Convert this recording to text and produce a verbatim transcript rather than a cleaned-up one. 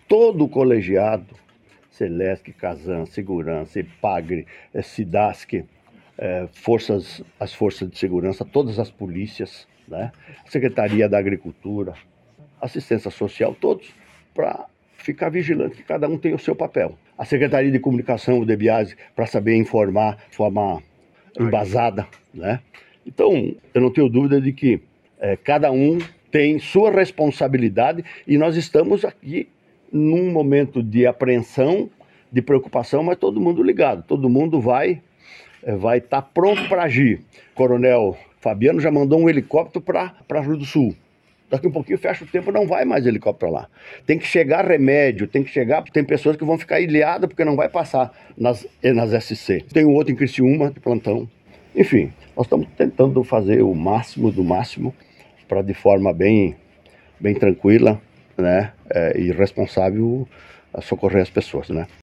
todo o colegiado, Celesc, Casan, Segurança, Epagre, eh, Cidasc, eh, forças, as forças de segurança, todas as polícias, né? Secretaria da Agricultura, assistência social, todos, para ficar vigilante que cada um tem o seu papel. A Secretaria de Comunicação, o DEBIASE, para saber informar de forma embasada, né? Então, eu não tenho dúvida de que é, cada um tem sua responsabilidade e nós estamos aqui num momento de apreensão, de preocupação, mas todo mundo ligado, todo mundo vai é, vai estar pronto para agir. O Coronel Fabiano já mandou um helicóptero para para Rio do Sul. Daqui a um pouquinho fecha o tempo, não vai mais helicóptero lá. Tem que chegar remédio, tem que chegar... Tem pessoas que vão ficar ilhadas porque não vai passar nas, nas S C. Tem um outro em Criciúma, de plantão. Enfim, nós estamos tentando fazer o máximo do máximo para, de forma bem, bem tranquila, né, é, e responsável, socorrer as pessoas, né?